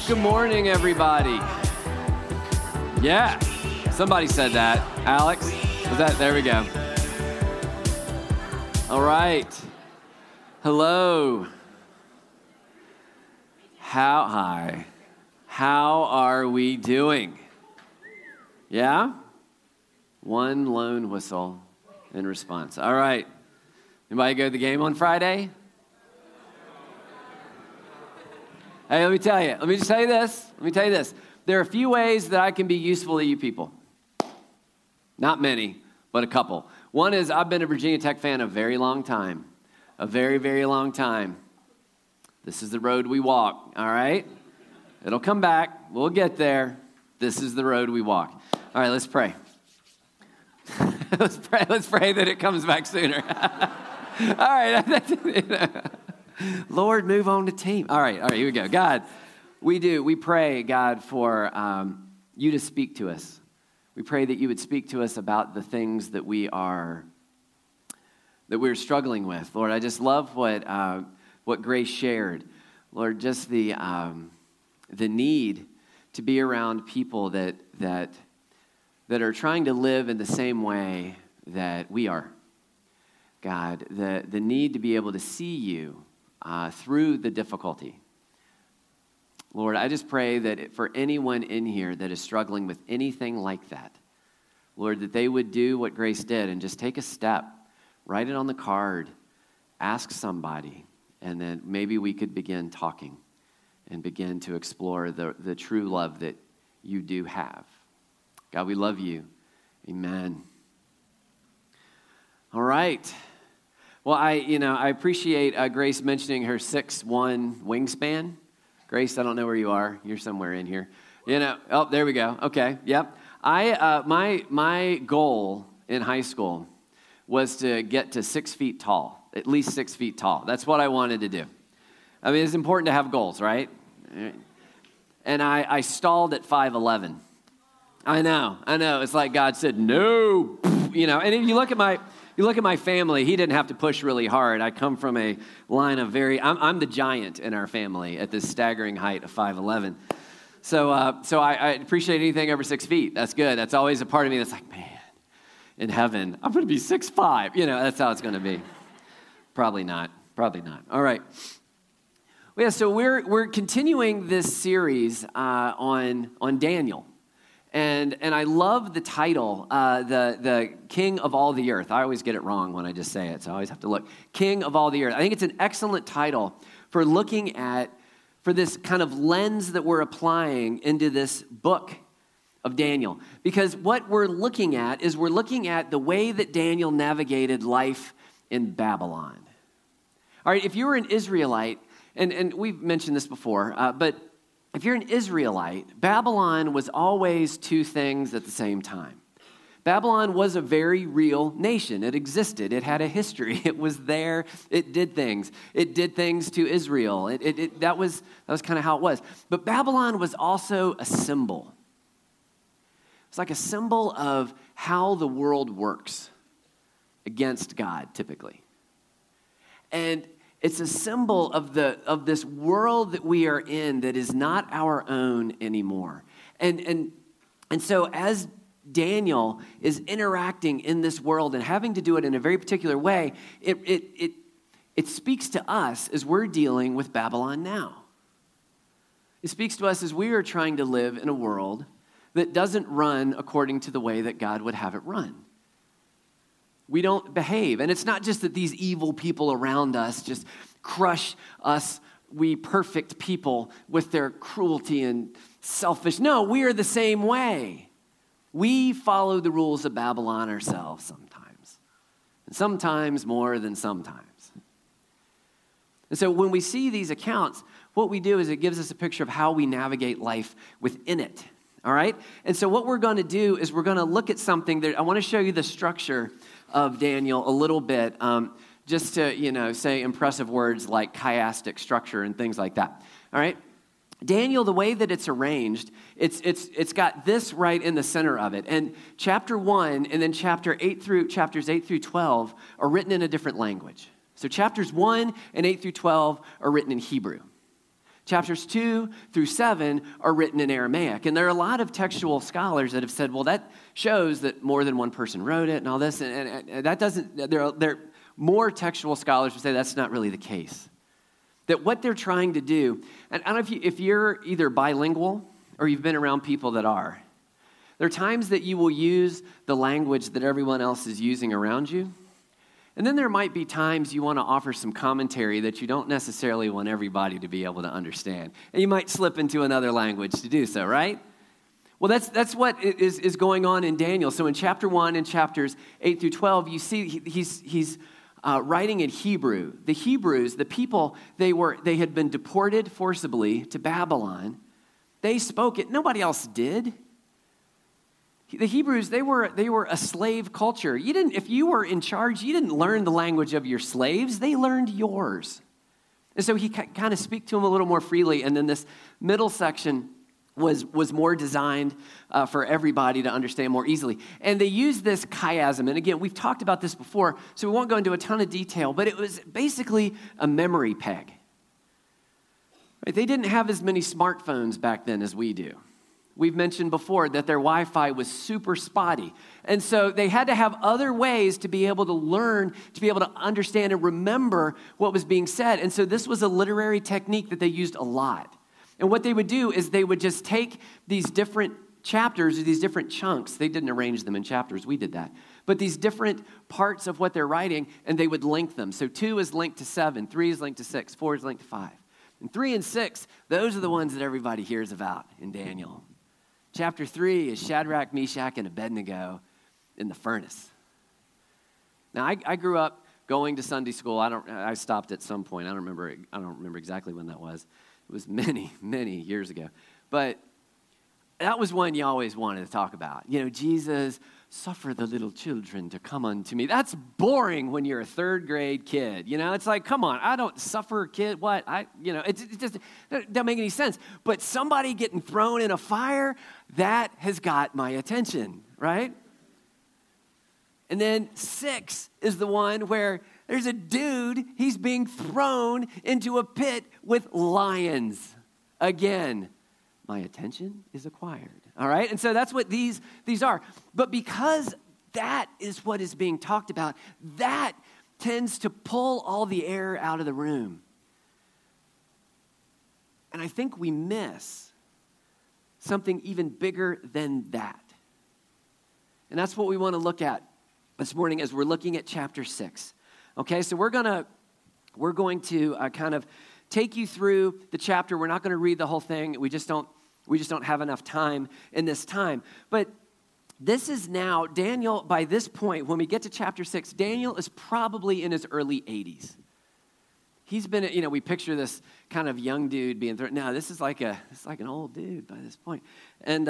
Good morning, everybody. Yeah, somebody said that. Alex, was that? There we go. All right. Hello. Hi. How are we doing? Yeah? One lone whistle in response. All right. Anybody go to the game on Friday? Hey, let me just tell you this. There are a few ways that I can be useful to you people. Not many, but a couple. One is I've been a Virginia Tech fan a very long time. A very, very long time. This is the road we walk, all right? It'll come back. We'll get there. This is the road we walk. All right, let's pray. Let's pray that it comes back sooner. All right. Lord, move on to team. All right, here we go. God, we pray, God, for you to speak to us. We pray that you would speak to us about the things that we're struggling with. Lord, I just love what Grace shared. Lord, just the need to be around people that are trying to live in the same way that we are. God, the need to be able to see you through the difficulty. Lord, I just pray that for anyone in here that is struggling with anything like that, Lord, that they would do what Grace did and just take a step, write it on the card, ask somebody, and then maybe we could begin talking and begin to explore the true love that you do have. God, we love you. Amen. All right. Well, I appreciate Grace mentioning her 6'1" wingspan. Grace, I don't know where you are. You're somewhere in here. Oh, there we go. Okay, yep. My goal in high school was to get to 6 feet tall, at least 6 feet tall. That's what I wanted to do. I mean, it's important to have goals, right? And I stalled at 5'11". I know. It's like God said, no, and if you look at my family, he didn't have to push really hard. I come from a line of I'm the giant in our family at this staggering height of 5'11". So I appreciate anything over 6 feet. That's good. That's always a part of me that's like, man, in heaven, I'm going to be 6'5". That's how it's going to be. Probably not. All right. Well, yeah, so we're continuing this series on Daniel. And I love the title, the King of all the earth. I always get it wrong when I just say it, so I always have to look. King of all the earth. I think it's an excellent title for looking at, for this kind of lens that we're applying into this book of Daniel. Because what we're looking at is the way that Daniel navigated life in Babylon. All right, if you were an Israelite, and we've mentioned this before, but if you're an Israelite, Babylon was always two things at the same time. Babylon was a very real nation. It existed. It had a history. It was there. It did things. It did things to Israel. That was kind of how it was. But Babylon was also a symbol. It's like a symbol of how the world works against God, typically. And it's a symbol of this world that we are in that is not our own anymore. And so as Daniel is interacting in this world and having to do it in a very particular way, it speaks to us as we're dealing with Babylon now. It speaks to us as we are trying to live in a world that doesn't run according to the way that God would have it run. We don't behave. And it's not just that these evil people around us just crush us, we perfect people, with their cruelty and selfish. No, we are the same way. We follow the rules of Babylon ourselves sometimes. And sometimes more than sometimes. And so when we see these accounts, what we do is it gives us a picture of how we navigate life within it. All right? And so what we're going to do is we're going to look at something that I want to show you the structure of Daniel a little bit, just to, say impressive words like chiastic structure and things like that. All right? Daniel, the way that it's arranged, it's got this right in the center of it. And chapter 1 and then chapters 8 through 12 are written in a different language. So chapters 1 and 8 through 12 are written in Hebrew. Chapters 2 through 7 are written in Aramaic. And there are a lot of textual scholars that have said, well, that shows that more than one person wrote it and all this. And that doesn't, there are more textual scholars who say that's not really the case. That what they're trying to do, and I don't know if you're either bilingual or you've been around people that are, there are times that you will use the language that everyone else is using around you. And then there might be times you want to offer some commentary that you don't necessarily want everybody to be able to understand. And you might slip into another language to do so, right? Well, that's what is going on in Daniel. So in chapter 1 and chapters 8 through 12, you see he's writing in Hebrew. The Hebrews, the people, they had been deported forcibly to Babylon. They spoke it. Nobody else did. The Hebrews, they were a slave culture. If you were in charge, you didn't learn the language of your slaves. They learned yours. And so he kind of speak to them a little more freely. And then this middle section was more designed for everybody to understand more easily. And they used this chiasm. And again, we've talked about this before, so we won't go into a ton of detail, but it was basically a memory peg. Right? They didn't have as many smartphones back then as we do. We've mentioned before that their Wi-Fi was super spotty. And so they had to have other ways to be able to learn, to be able to understand and remember what was being said. And so this was a literary technique that they used a lot. And what they would do is they would just take these different chapters or these different chunks. They didn't arrange them in chapters. We did that. But these different parts of what they're writing, and they would link them. So 2 is linked to 7, 3 is linked to 6, 4 is linked to 5. And 3 and 6, those are the ones that everybody hears about in Daniel. Chapter 3 is Shadrach, Meshach, and Abednego in the furnace. Now, I grew up going to Sunday school. I stopped at some point. I don't remember exactly when that was. It was many, many years ago. But that was one you always wanted to talk about. Jesus, suffer the little children to come unto me. That's boring when you're a third grade kid. It's like, come on, I don't suffer a kid. What? It just doesn't make any sense. But somebody getting thrown in a fire, that has got my attention, right? And then 6 is the one where there's a dude, he's being thrown into a pit with lions. Again, my attention is acquired. All right? And so that's what these are. But because that is what is being talked about, that tends to pull all the air out of the room. And I think we miss something even bigger than that. And that's what we want to look at this morning as we're looking at chapter 6. Okay, so we're going to kind of take you through the chapter. We're not going to read the whole thing. We just don't have enough time in this time. But this is now, Daniel, by this point, when we get to chapter 6, Daniel is probably in his early 80s. He's been, we picture this kind of young dude being thrown. No, this is like an old dude by this point. And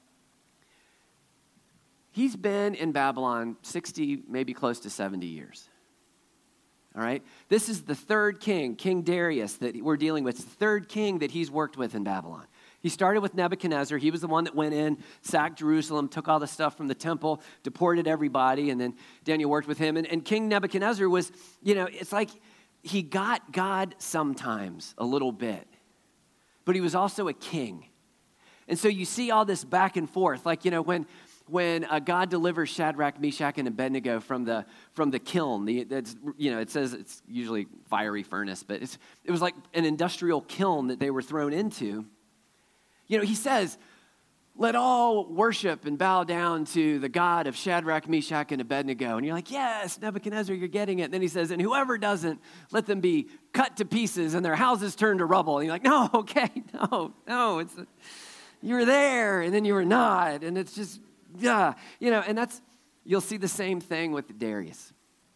he's been in Babylon 60, maybe close to 70 years. All right? This is the third king, King Darius, that we're dealing with. It's the third king that he's worked with in Babylon. He started with Nebuchadnezzar. He was the one that went in, sacked Jerusalem, took all the stuff from the temple, deported everybody, and then Daniel worked with him. And King Nebuchadnezzar was, it's like he got God sometimes a little bit, but he was also a king. And so you see all this back and forth, like, when God delivers Shadrach, Meshach, and Abednego from the kiln, it says it's usually fiery furnace, but it was like an industrial kiln that they were thrown into. He says, let all worship and bow down to the God of Shadrach, Meshach, and Abednego. And you're like, yes, Nebuchadnezzar, you're getting it. And then he says, and whoever doesn't, let them be cut to pieces and their houses turned to rubble. And you're like, no, okay, no, you were there and then you were not. And it's just, yeah, and you'll see the same thing with Darius.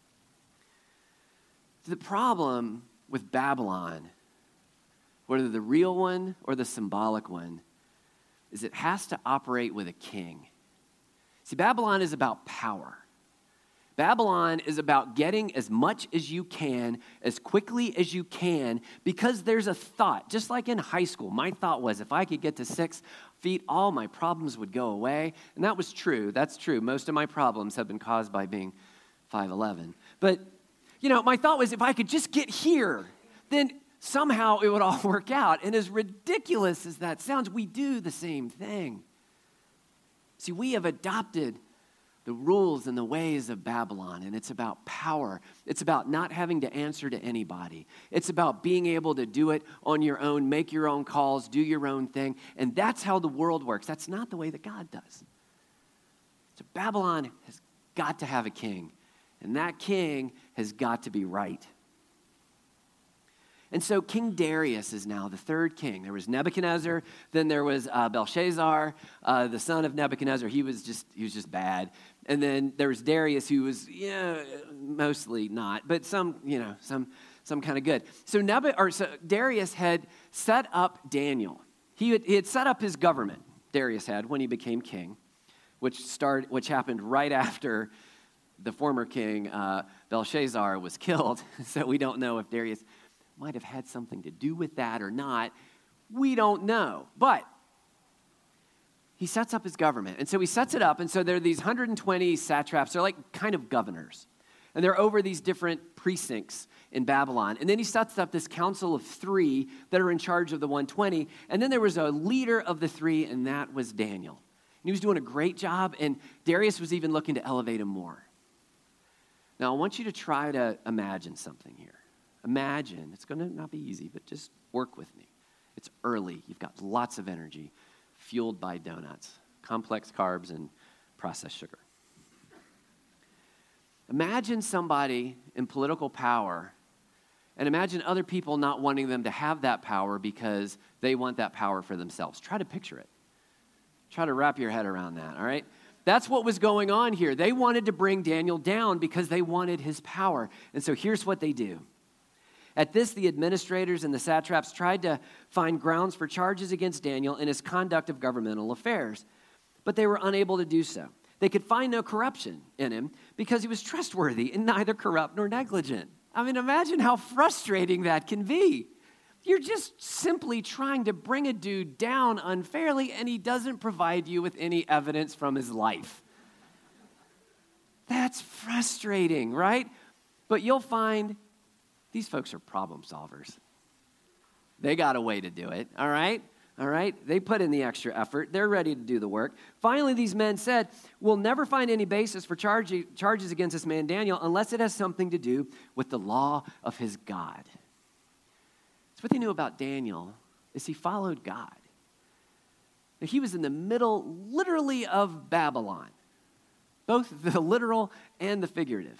The problem with Babylon, whether the real one or the symbolic one, is it has to operate with a king. See, Babylon is about power. Babylon is about getting as much as you can, as quickly as you can, because there's a thought. Just like in high school, my thought was if I could get to 6 feet, all my problems would go away. And that was true. That's true. Most of my problems have been caused by being 5'11". But, my thought was if I could just get here, then somehow it would all work out. And as ridiculous as that sounds, we do the same thing. See, we have adopted the rules and the ways of Babylon, and it's about power. It's about not having to answer to anybody. It's about being able to do it on your own, make your own calls, do your own thing, and that's how the world works. That's not the way that God does. So Babylon has got to have a king, and that king has got to be right. And so King Darius is now the third king. There was Nebuchadnezzar, then there was Belshazzar, the son of Nebuchadnezzar. He was just bad. And then there was Darius, who was mostly not, but some kind of good. So Darius had set up Daniel. He had set up his government. Darius had when he became king, which happened right after the former king Belshazzar was killed. So we don't know if Darius might have had something to do with that or not. We don't know. But he sets up his government. And so he sets it up. And so there are these 120 satraps. They're like kind of governors. And they're over these different precincts in Babylon. And then he sets up this council of 3 that are in charge of the 120. And then there was a leader of the 3, and that was Daniel. And he was doing a great job. And Darius was even looking to elevate him more. Now, I want you to try to imagine something here. Imagine, it's going to not be easy, but just work with me. It's early. You've got lots of energy, fueled by donuts, complex carbs, and processed sugar. Imagine somebody in political power, and imagine other people not wanting them to have that power because they want that power for themselves. Try to picture it. Try to wrap your head around that, all right? That's what was going on here. They wanted to bring Daniel down because they wanted his power. And so here's what they do. At this, the administrators and the satraps tried to find grounds for charges against Daniel in his conduct of governmental affairs, but they were unable to do so. They could find no corruption in him because he was trustworthy and neither corrupt nor negligent. I mean, imagine how frustrating that can be. You're just simply trying to bring a dude down unfairly, and he doesn't provide you with any evidence from his life. That's frustrating, right? But you'll find these folks are problem solvers. They got a way to do it, all right? All right? They put in the extra effort. They're ready to do the work. Finally, these men said, we'll never find any basis for charges against this man Daniel unless it has something to do with the law of his God. So what they knew about Daniel is he followed God. Now, he was in the middle, literally, of Babylon, both the literal and the figurative.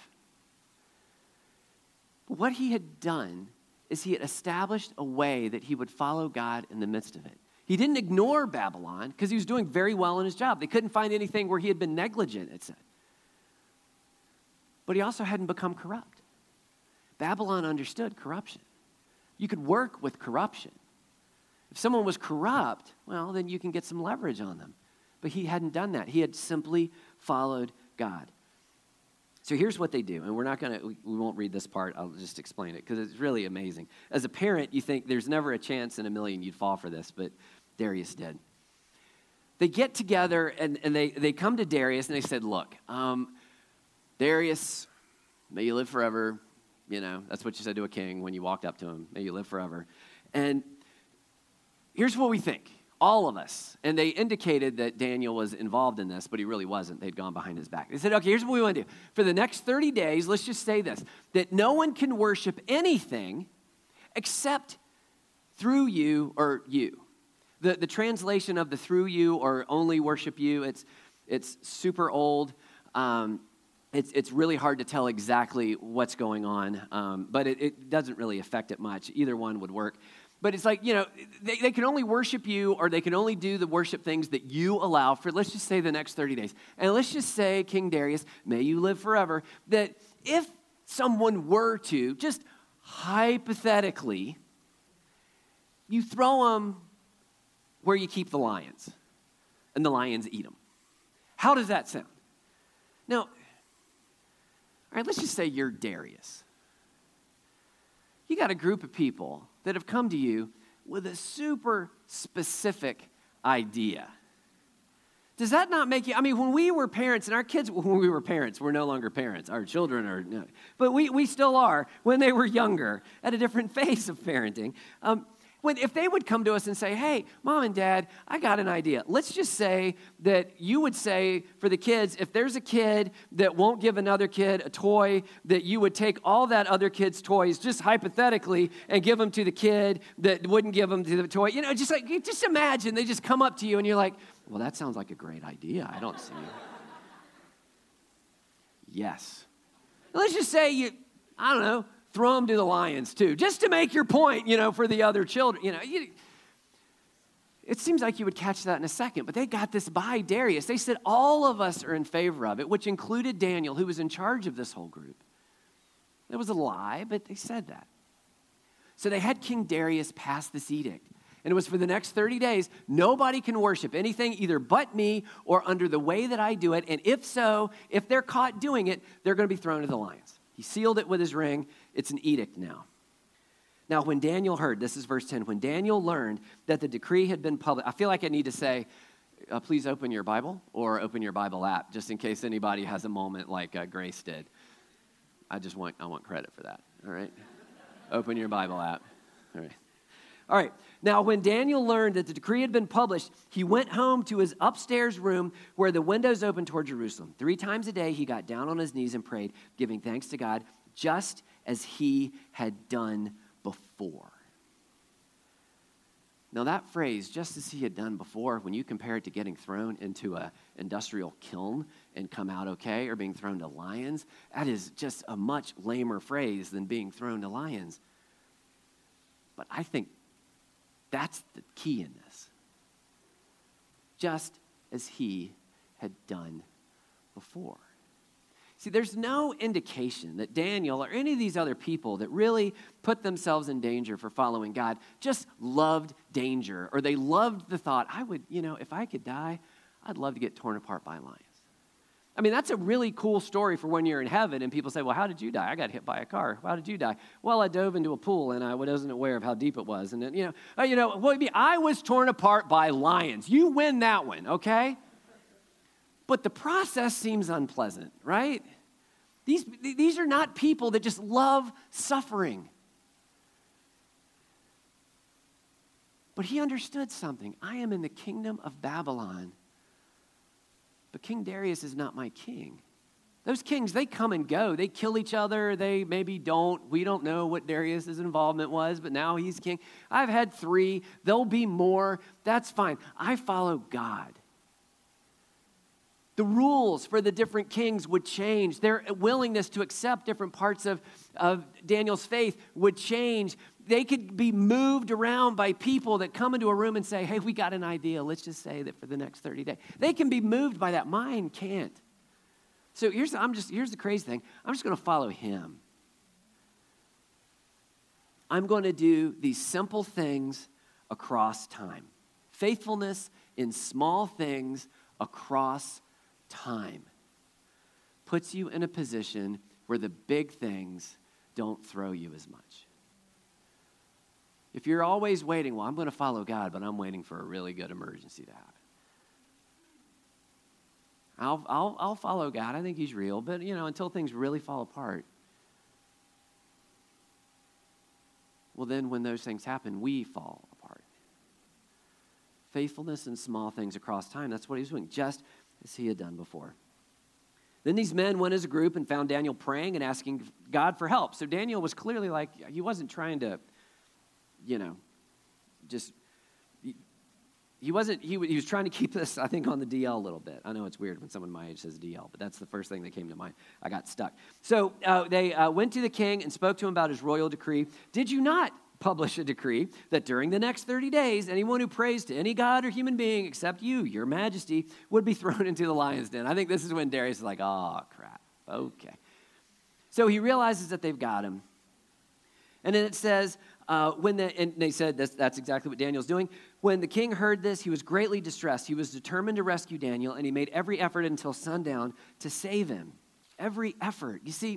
But what he had done is he had established a way that he would follow God in the midst of it. He didn't ignore Babylon because he was doing very well in his job. They couldn't find anything where he had been negligent, it said. But he also hadn't become corrupt. Babylon understood corruption. You could work with corruption. If someone was corrupt, well, then you can get some leverage on them. But he hadn't done that. He had simply followed God. So here's what they do, and we won't read this part, I'll just explain it, because it's really amazing. As a parent, you think there's never a chance in a million you'd fall for this, but Darius did. They get together, and they come to Darius, and they said, look, Darius, may you live forever. You know, that's what you said to a king when you walked up to him, may you live forever. And here's what we think. All of us. And they indicated that Daniel was involved in this, but he really wasn't. They'd gone behind his back. They said, okay, here's what we want to do. For the next 30 days, let's just say this, that no one can worship anything except through you or you. The translation of the through you or only worship you, it's super old. It's really hard to tell exactly what's going on, but it doesn't really affect it much. Either one would work. But it's like, they can only worship you or they can only do the worship things that you allow for, let's just say, the next 30 days. And let's just say, King Darius, may you live forever, that if someone were to, just hypothetically, you throw them where you keep the lions, and the lions eat them. How does that sound? Now, all right, let's just say you're Darius. You got a group of people that have come to you with a super specific idea. Does that not make you, I mean, when we were parents, and our kids, when we were parents, we're no longer parents. Our children are, no, but we still are when they were younger at a different phase of parenting. If they would come to us and say, hey, Mom and Dad, I got an idea. Let's just say that you would say for the kids, if there's a kid that won't give another kid a toy, that you would take all that other kid's toys, just hypothetically, and give them to the kid that wouldn't give them to the toy. You know, just imagine they just come up to you and you're like, well, that sounds like a great idea. I don't see it. Yes. Let's just say I don't know, throw them to the lions too, just to make your point, for the other children. It seems like you would catch that in a second, but they got this by Darius. They said all of us are in favor of it, which included Daniel, who was in charge of this whole group. It was a lie, but they said that. So they had King Darius pass this edict. And it was for the next 30 days, nobody can worship anything either but me or under the way that I do it. And if they're caught doing it, they're going to be thrown to the lions. He sealed it with his ring. It's an edict now. Now, when Daniel heard, this is verse 10, when Daniel learned that the decree had been published, I feel like I need to say, please open your Bible or open your Bible app, just in case anybody has a moment like Grace did. I want credit for that, all right? Open your Bible app, all right. All right, now when Daniel learned that the decree had been published, he went home to his upstairs room where the windows opened toward Jerusalem. 3 times a day he got down on his knees and prayed, giving thanks to God, just as he had done before. Now that phrase, just as he had done before, when you compare it to getting thrown into an industrial kiln and come out okay, or being thrown to lions, that is just a much lamer phrase than being thrown to lions. But I think that's the key in this. Just as he had done before. See, there's no indication that Daniel or any of these other people that really put themselves in danger for following God just loved danger, or they loved the thought, if I could die, I'd love to get torn apart by lions. I mean, that's a really cool story for when you're in heaven and people say, well, how did you die? I got hit by a car. How did you die? Well, I dove into a pool and I wasn't aware of how deep it was. And then, I was torn apart by lions. You win that one, okay? But the process seems unpleasant, right? These are not people that just love suffering. But he understood something. I am in the kingdom of Babylon. But King Darius is not my king. Those kings, they come and go. They kill each other. They maybe don't. We don't know what Darius's involvement was, but now he's king. I've had 3. There'll be more. That's fine. I follow God. The rules for the different kings would change. Their willingness to accept different parts of Daniel's faith would change. They could be moved around by people that come into a room and say, hey, we got an idea. Let's just say that for the next 30 days. They can be moved by that. Mine can't. So here's the crazy thing. I'm just going to follow him. I'm going to do these simple things across time. Faithfulness in small things across time puts you in a position where the big things don't throw you as much. If you're always waiting, well, I'm going to follow God, but I'm waiting for a really good emergency to happen. I'll follow God. I think he's real, but until things really fall apart. Well, then when those things happen, we fall apart. Faithfulness in small things across time, that's what he's doing, just as he had done before. Then these men went as a group and found Daniel praying and asking God for help. So Daniel was clearly he wasn't trying to he was trying to keep this, I think, on the DL a little bit. I know it's weird when someone my age says DL, but that's the first thing that came to mind. I got stuck. So they went to the king and spoke to him about his royal decree. Did you not publish a decree that during the next 30 days, anyone who prays to any god or human being except you, your majesty, would be thrown into the lion's den? I think this is when Darius is like, oh, crap. Okay. So he realizes that they've got him. And then it says, and they said that's exactly what Daniel's doing. When the king heard this, he was greatly distressed. He was determined to rescue Daniel, and he made every effort until sundown to save him. Every effort. You see,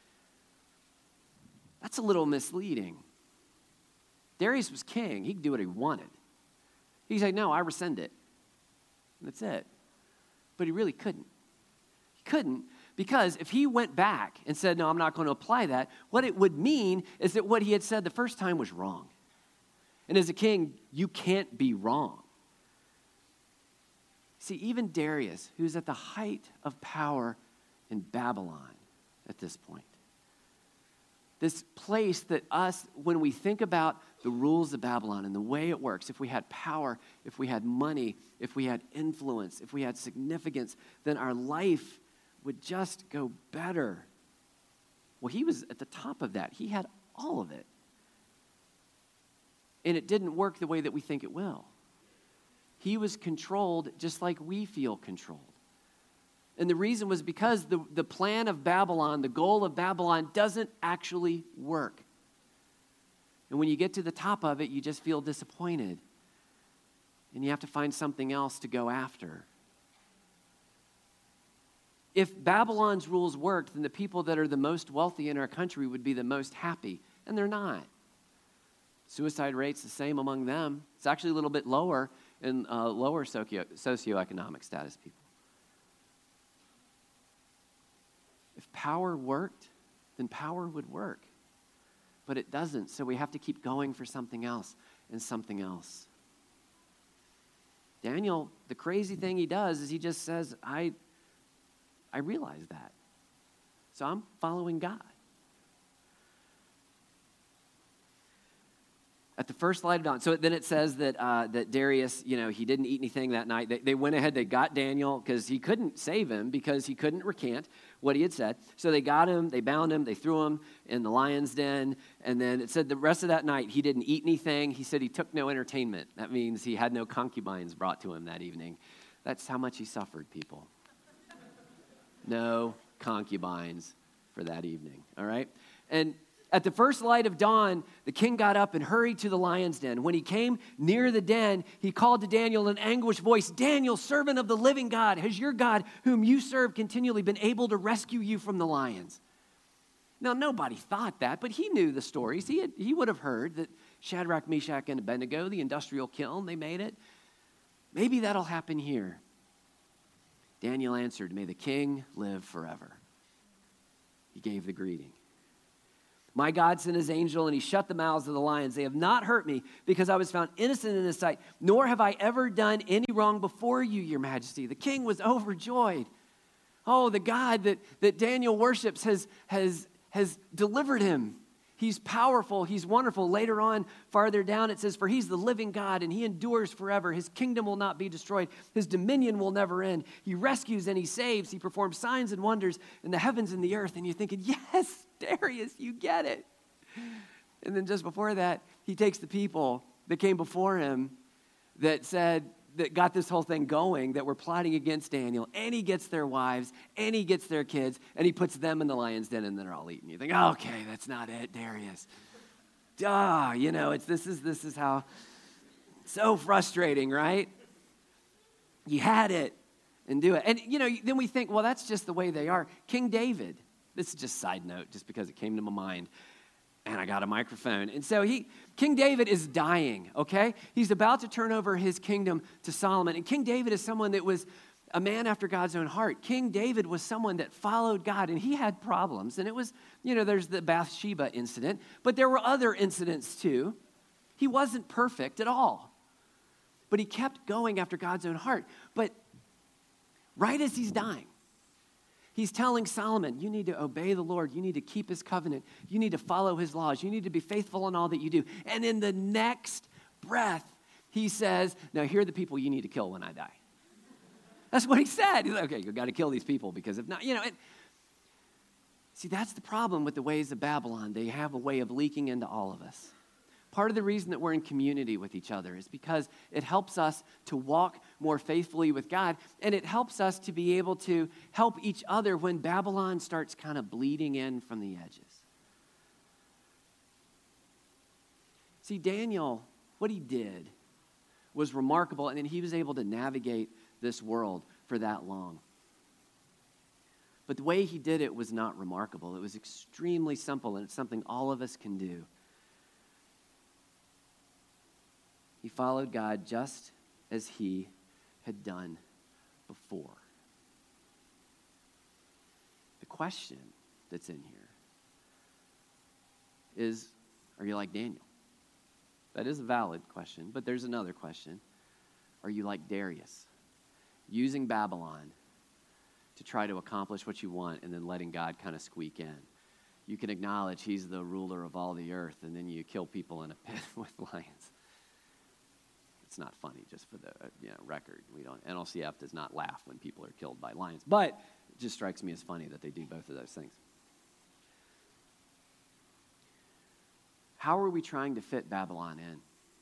that's a little misleading. Darius was king. He could do what he wanted. He said, no, I rescind it. That's it. But he really couldn't. He couldn't because if he went back and said, no, I'm not going to apply that, what it would mean is that what he had said the first time was wrong. And as a king, you can't be wrong. See, even Darius, who's at the height of power in Babylon at this point, this place that us, when we think about the rules of Babylon and the way it works, if we had power, if we had money, if we had influence, if we had significance, then our life would just go better. Well, he was at the top of that. He had all of it. And it didn't work the way that we think it will. He was controlled just like we feel controlled. And the reason was because the plan of Babylon, the goal of Babylon, doesn't actually work. And when you get to the top of it, you just feel disappointed. And you have to find something else to go after. If Babylon's rules worked, then the people that are the most wealthy in our country would be the most happy. And they're not. Suicide rate's the same among them. It's actually a little bit lower in lower socioeconomic status people. If power worked, then power would work. But it doesn't, so we have to keep going for something else and something else. Daniel, the crazy thing he does is he just says, I realize that. So I'm following God. At the first light of dawn. So then it says that that Darius, he didn't eat anything that night. They went ahead, they got Daniel because he couldn't save him because he couldn't recant what he had said. So they got him, they bound him, they threw him in the lion's den. And then it said the rest of that night he didn't eat anything. He said he took no entertainment. That means he had no concubines brought to him that evening. That's how much he suffered, people. No concubines for that evening, all right? And at the first light of dawn, the king got up and hurried to the lion's den. When he came near the den, he called to Daniel in an anguished voice, Daniel, servant of the living God, has your God, whom you serve continually, been able to rescue you from the lions? Now, nobody thought that, but he knew the stories. He would have heard that Shadrach, Meshach, and Abednego, the industrial kiln, they made it. Maybe that'll happen here. Daniel answered, may the king live forever. He gave the greeting. My God sent his angel, and he shut the mouths of the lions. They have not hurt me, because I was found innocent in his sight, nor have I ever done any wrong before you, your majesty. The king was overjoyed. Oh, the God that Daniel worships has delivered him. He's powerful. He's wonderful. Later on, farther down, it says, for he's the living God, and he endures forever. His kingdom will not be destroyed. His dominion will never end. He rescues and he saves. He performs signs and wonders in the heavens and the earth. And you're thinking, yes, Darius, you get it. And then just before that, he takes the people that came before him that got this whole thing going, that were plotting against Daniel, and he gets their wives, and he gets their kids, and he puts them in the lion's den, and they're all eating. You think, okay, that's not it, Darius. This is how, so frustrating, right? You had it, and do it. And, then we think, well, that's just the way they are. King David, this is just a side note, just because it came to my mind. And I got a microphone. And so King David is dying, okay? He's about to turn over his kingdom to Solomon. And King David is someone that was a man after God's own heart. King David was someone that followed God, and he had problems. And it was, there's the Bathsheba incident, but there were other incidents too. He wasn't perfect at all, but he kept going after God's own heart. But right as he's dying, he's telling Solomon, you need to obey the Lord. You need to keep his covenant. You need to follow his laws. You need to be faithful in all that you do. And in the next breath, he says, now here are the people you need to kill when I die. That's what he said. He's like, okay, you've got to kill these people, because if not, see, that's the problem with the ways of Babylon. They have a way of leaking into all of us. Part of the reason that we're in community with each other is because it helps us to walk more faithfully with God, and it helps us to be able to help each other when Babylon starts kind of bleeding in from the edges. See, Daniel, what he did was remarkable, and then he was able to navigate this world for that long. But the way he did it was not remarkable. It was extremely simple, and it's something all of us can do. He followed God just as he had done before. question that's in here is, are you like Daniel? That is a valid question, but there's another question. Are you like Darius, using Babylon to try to accomplish what you want and then letting God kind of squeak in? You can acknowledge he's the ruler of all the earth, and then you kill people in a pit with lions. It's not funny, just for the record. NLCF does not laugh when people are killed by lions, but it just strikes me as funny that they do both of those things. How are we trying to fit Babylon in?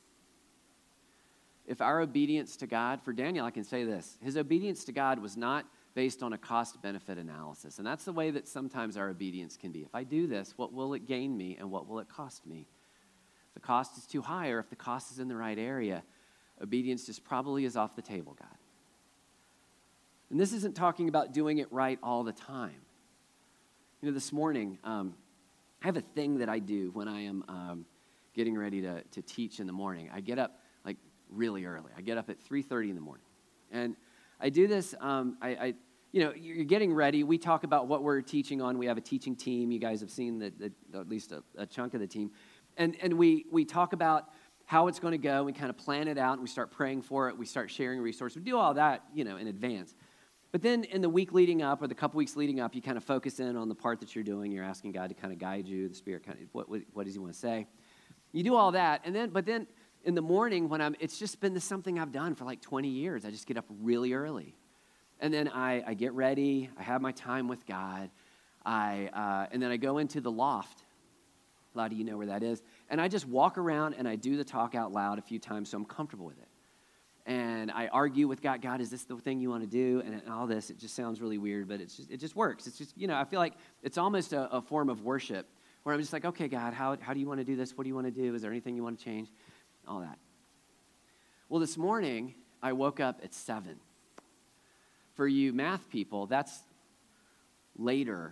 If our obedience to God, for Daniel, I can say this, his obedience to God was not based on a cost-benefit analysis. And that's the way that sometimes our obedience can be. If I do this, what will it gain me and what will it cost me? If the cost is too high or if the cost is in the right area, obedience just probably is off the table, God. And this isn't talking about doing it right all the time. This morning, I have a thing that I do when I am getting ready to teach in the morning. I get up like really early. I get up at 3:30 in the morning. And I do this, you're getting ready. We talk about what we're teaching on. We have a teaching team. You guys have seen at least a chunk of the team. And we talk about how it's going to go. We kind of plan it out, and we start praying for it. We start sharing resources. We do all that, in advance. But then in the week leading up, or the couple weeks leading up, you kind of focus in on the part that you're doing. You're asking God to kind of guide you, the Spirit kind of, what does he want to say? You do all that, but then in the morning it's just been something I've done for like 20 years. I just get up really early. And then I get ready. I have my time with God. And then I go into the loft. A lot of you know where that is. And I just walk around and I do the talk out loud a few times so I'm comfortable with it. And I argue with God, God, is this the thing you want to do? And all this, it just sounds really weird, but it just works. It's just, I feel like it's almost a form of worship where I'm just like, okay, God, how do you want to do this? What do you want to do? Is there anything you want to change? All that. Well, this morning, I woke up at 7. For you math people, that's later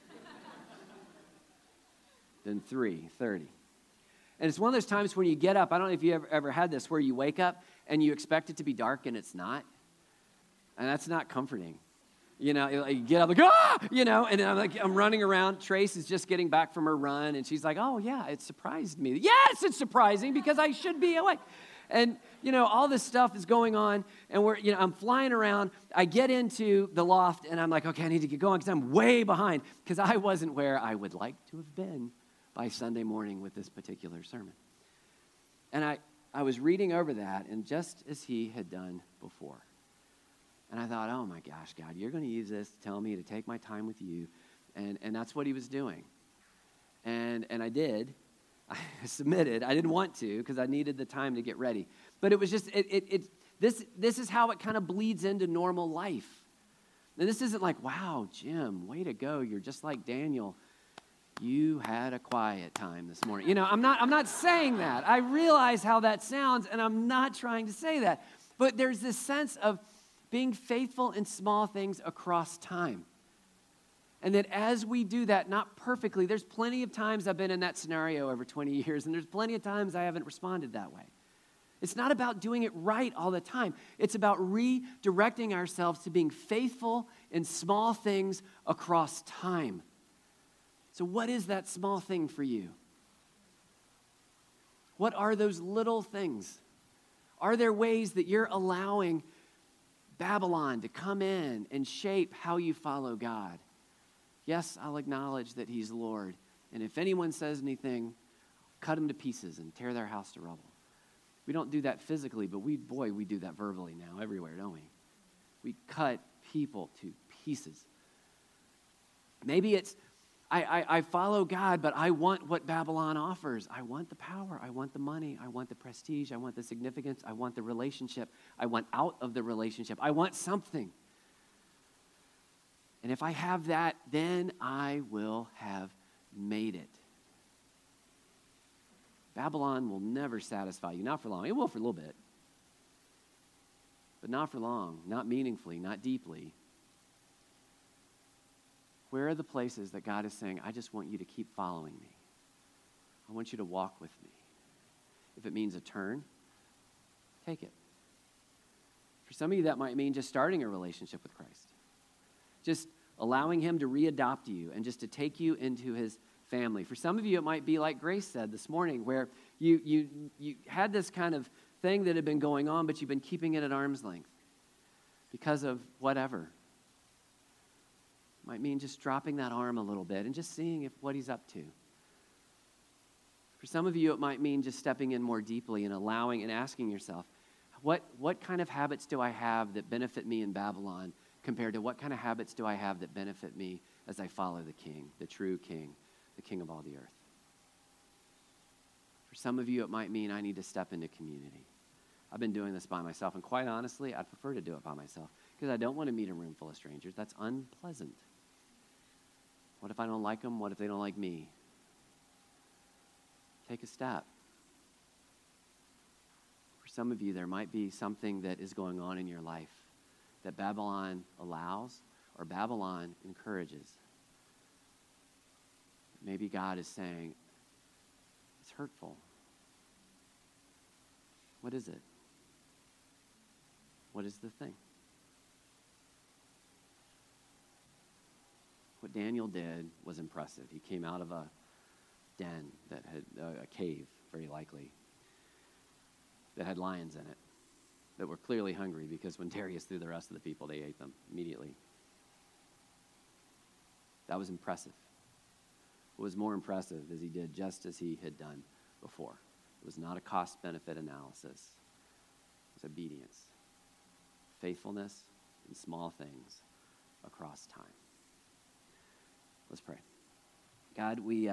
than 3:30. And it's one of those times when you get up, I don't know if you ever had this, where you wake up and you expect it to be dark and it's not. And that's not comforting. You get up like, and I'm running around. Trace is just getting back from her run, and she's like, oh, yeah, it surprised me. Yes, it's surprising because I should be awake. And, all this stuff is going on, and I'm flying around. I get into the loft, and I'm like, okay, I need to get going because I'm way behind because I wasn't where I would like to have been by Sunday morning with this particular sermon. And I was reading over that, and just as he had done before. And I thought, oh my gosh, God, you're going to use this to tell me to take my time with you. And that's what he was doing. And I did. I submitted. I didn't want to because I needed the time to get ready. But it was just, this is how it kind of bleeds into normal life. And this isn't like, wow, Jim, way to go. You're just like Daniel. You had a quiet time this morning. I'm not saying that. I realize how that sounds, and I'm not trying to say that. But there's this sense of being faithful in small things across time. And that as we do that, not perfectly, there's plenty of times I've been in that scenario over 20 years, and there's plenty of times I haven't responded that way. It's not about doing it right all the time. It's about redirecting ourselves to being faithful in small things across time. So what is that small thing for you? What are those little things? Are there ways that you're allowing Babylon to come in and shape how you follow God? Yes, I'll acknowledge that he's Lord. And if anyone says anything, cut them to pieces and tear their house to rubble. We don't do that physically, but we do that verbally now everywhere, don't we? We cut people to pieces. Maybe it's, I follow God, but I want what Babylon offers. I want the power. I want the money. I want the prestige. I want the significance. I want the relationship. I want out of the relationship. I want something. And if I have that, then I will have made it. Babylon will never satisfy you. Not for long. It will for a little bit. But not for long. Not meaningfully. Not deeply. Where are the places that God is saying, I just want you to keep following me. I want you to walk with me. If it means a turn, take it. For some of you, that might mean just starting a relationship with Christ. Just allowing him to readopt you and just to take you into his family. For some of you, it might be like Grace said this morning, where you had this kind of thing that had been going on, but you've been keeping it at arm's length because of whatever. Might mean just dropping that arm a little bit and just seeing what he's up to. For some of you, it might mean just stepping in more deeply and allowing and asking yourself, what kind of habits do I have that benefit me in Babylon compared to what kind of habits do I have that benefit me as I follow the King, the true King, the King of all the earth? For some of you, it might mean I need to step into community. I've been doing this by myself, and quite honestly, I'd prefer to do it by myself because I don't want to meet a room full of strangers. That's unpleasant. What if I don't like them? What if they don't like me? Take a step. For some of you, there might be something that is going on in your life that Babylon allows or Babylon encourages. Maybe God is saying, it's hurtful. What is it? What is the thing? What Daniel did was impressive. He came out of a den that had a cave, very likely, that had lions in it, that were clearly hungry because when Darius threw the rest of the people, they ate them immediately. That was impressive. What was more impressive is he did just as he had done before. It was not a cost-benefit analysis. It was obedience, faithfulness in small things across time. Let's pray. God, we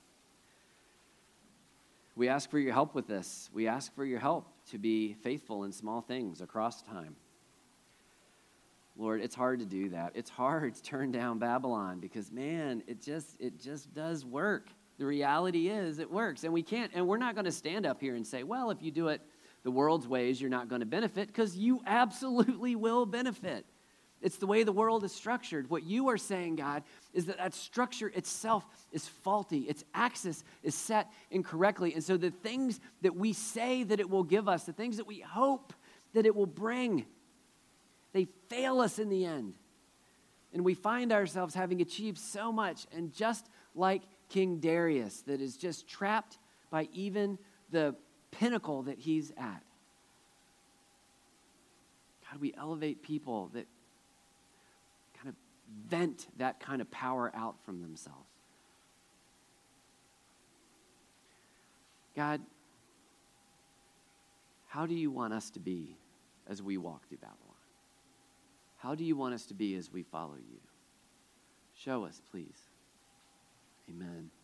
ask for your help with this. We ask for your help to be faithful in small things across time. Lord, it's hard to do that. It's hard to turn down Babylon because, man, it just does work. The reality is it works. And we're not going to stand up here and say, well, if you do it the world's ways, you're not going to benefit, because you absolutely will benefit. It's the way the world is structured. What you are saying, God, is that structure itself is faulty. Its axis is set incorrectly. And so the things that we say that it will give us, the things that we hope that it will bring, they fail us in the end. And we find ourselves having achieved so much, and just like King Darius, that is just trapped by even the pinnacle that he's at. God, we elevate people that kind of vent that kind of power out from themselves. God, how do you want us to be as we walk through Babylon? How do you want us to be as we follow you? Show us, please. Amen.